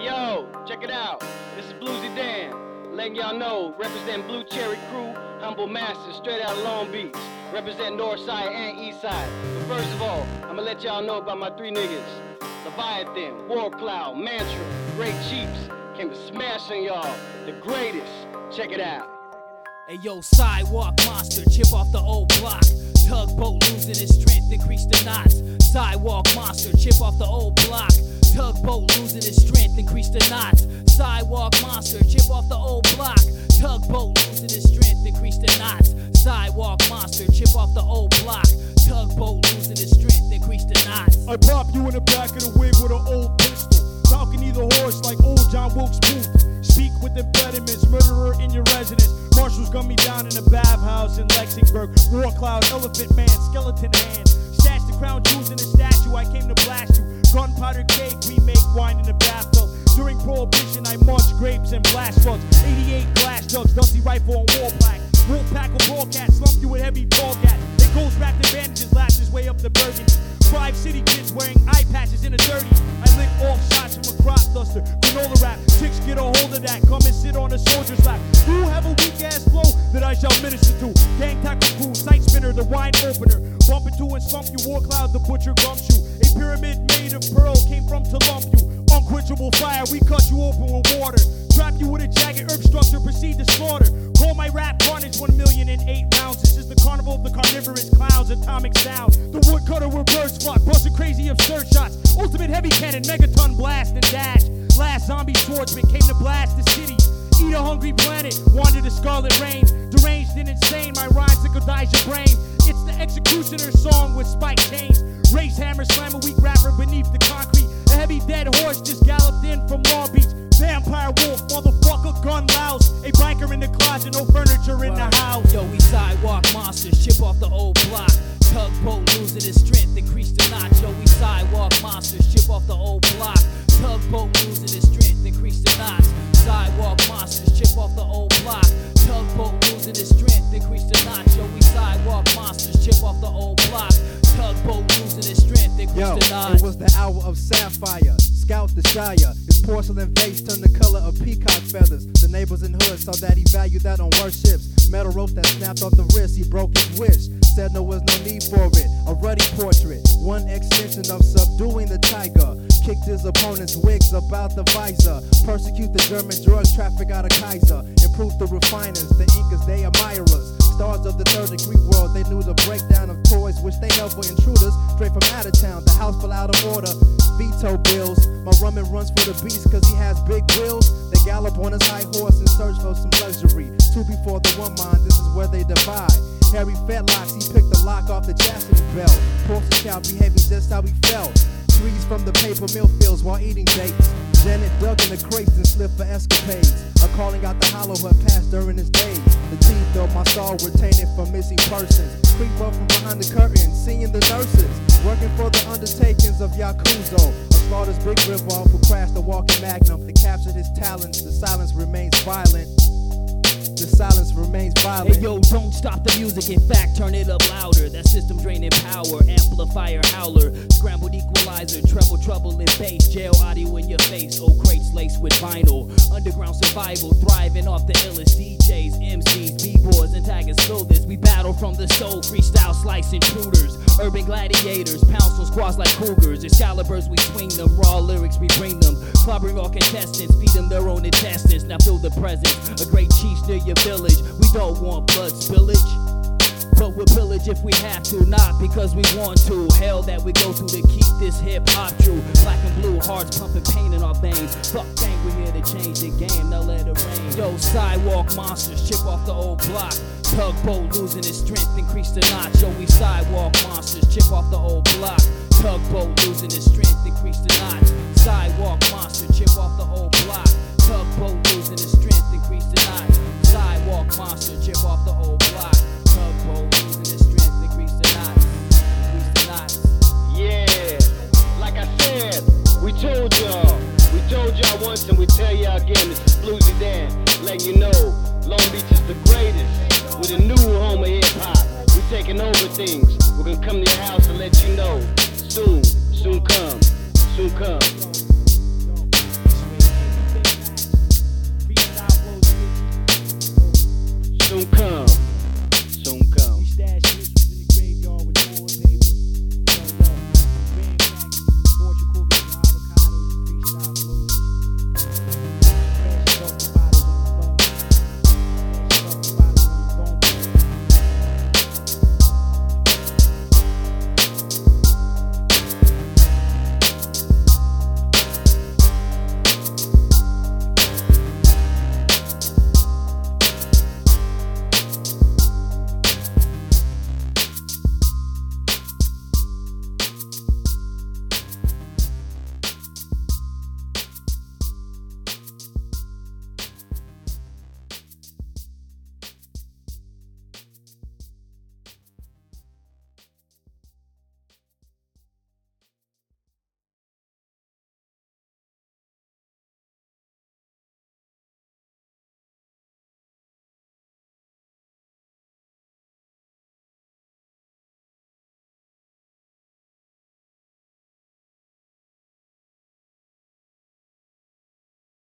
Hey yo, check it out. This is Bluesy Dan, letting y'all know, representing Blue Cherry Crew, Humble Masters, straight out of Long Beach, represent North Side and East Side. But first of all, I'ma let y'all know about my three niggas. Leviathan, Warcloud, Mantra, Great Chiefs, came to smash on y'all, the greatest. Check it out. Hey yo, sidewalk monster, chip off the old block. Tugboat losing its strength, increase the knots. Sidewalk monster, chip off the old block. Tugboat losing its strength, increase the knots. Sidewalk monster, chip off the old block. Tugboat losing its strength, increase the knots. Sidewalk monster, chip off the old block. Tugboat losing its strength, increase the knots. I pop you in the back of the wig with an old pistol. Balcony the horse like old John Wilkes Booth. Speak with impediments, murderer in your residence. Marshals gun me down in a bathhouse in Lexingburg. Warcloud, elephant man, skeleton hand. Stash the crown jewels in a statue, I came to blast you. Gunpowder cake, we make wine in the bathtub. During Prohibition, I marched grapes and blast slugs. 88 glass jugs, dusty rifle and wall plaque. Wolf pack of ball cats, slump you with heavy ball gat. It goes back to bandages, lasts his way up the Burgundy. 5 city kids wearing eye patches in the 30s. I lick off shots from a crop duster. Granola rap, chicks get a hold of that. Come and sit on a soldier's lap. You have a weak ass flow that I shall minister to. Gang tackle crew, sight spinner, the wine opener. Bump into and slump you, Warcloud, the butcher gumshoe. A pyramid made of pearl came from to lump you. Unquenchable fire, we cut you open with water. Trap you with a jagged herb structure, proceed to slaughter. Call my rap carnage 1,000,008 rounds. This is the carnival of the carnivorous clowns, atomic sound. The woodcutter where birds flock, busting crazy absurd shots. Ultimate heavy cannon, megaton blast and dash. Last zombie swordsman came to blast the city. Eat a hungry planet, wander the scarlet rain. Deranged and insane, my rhymes liquidize your brain. It's the executioner's song with spike chains. Race hammer, slam a weak rapper beneath the concrete. A heavy dead horse just galloped in from Long Beach. Vampire wolf, motherfucker, gun louse. A biker in the closet, no furniture in the house. Yo, we sidewalk monsters, chip off the old block. Tugboat losing its strength, increase the notch. Yo, we sidewalk monsters, chip off the old block. Tugboat losing its strength, increase the knots. Sidewalk monsters, chip off the old block. Tugboat losing its strength, increase the notch. Yo, we sidewalk monsters, chip off the old block. Tugboat losing its strength, increase the notch. It was the hour of sapphire. Scout the Shire. His porcelain vase turned the color of peacock feathers. The neighbors in hood saw that he valued that on worships. Metal rope that snapped off the wrist, he broke his wish. Said there was no need for it. A ruddy portrait, one extension of subduing the tiger. Kicked his opponent's wigs about the visor. Persecute the German drug traffic out of Kaiser. Improve the refiners, the Incas, they admire us. Stars of the third degree world, they knew the breakdown of toys, which they held for intruders straight from out of town. The house fell out of order, veto bills. My rummin' runs for the beast cause he has big wheels. They gallop on his high horse and search for some luxury. Two before the one mind, this is where they divide. Harry fetlocks, he picked the lock off the chastity belt. Porcelain cow behaving just how he felt. Trees from the paper mill fields while eating dates. Janet dug in the crates and slipped for escapades. A calling out the hollow had passed during his days. The teeth of my soul retained it from missing persons. Creep up from behind the curtain, seeing the nurses. Working for the undertakings of Yakuzo. A slaughter's big rip-off who crashed the walking magnum. They captured his talents, the silence remains violent. The silence remains violent. Hey yo, don't stop the music, in fact turn it up louder. That system draining power, amplifier howler. Scrambled equalizer, treble trouble in bass. Jail audio in your face, old crates laced with vinyl. Underground survival, thriving off the illest DJs, MCs, B-boys, and taggers fill this. We battle from the soul, freestyle slice intruders. Urban gladiators, pounce on squads like cougars. Excaliburs, we swing them, raw lyrics, we bring them. Clobbering all contestants, feed them their own intestines. Now feel the presence, a great chief's near your village. We don't want blood spillage, but we'll pillage if we have to, not because we want to. Hell that we go through to keep this hip-hop true. Black and blue hearts pumping pain in our veins. Fuck gang, we're here to change the game, now let it rain. Yo, sidewalk monsters, chip off the old block. Tugboat losing its strength, increase the notch. Yo, we sidewalk monsters, chip off the old block. Tugboat losing its strength, increase the notch. Sidewalk monster, chip off the old block. Tugboat losing its strength, increase the notch. Sidewalk monster, chip off the old block. Tugboat losing its strength, increase the notch. Increase the notch. Yeah, like I said, we told y'all. We told y'all once and we tell y'all again. This is Bluesy Dan, letting you know Long Beach is the greatest. We're the new home of hip-hop. We're taking over things. We're gonna come to your house and let you know. Soon come.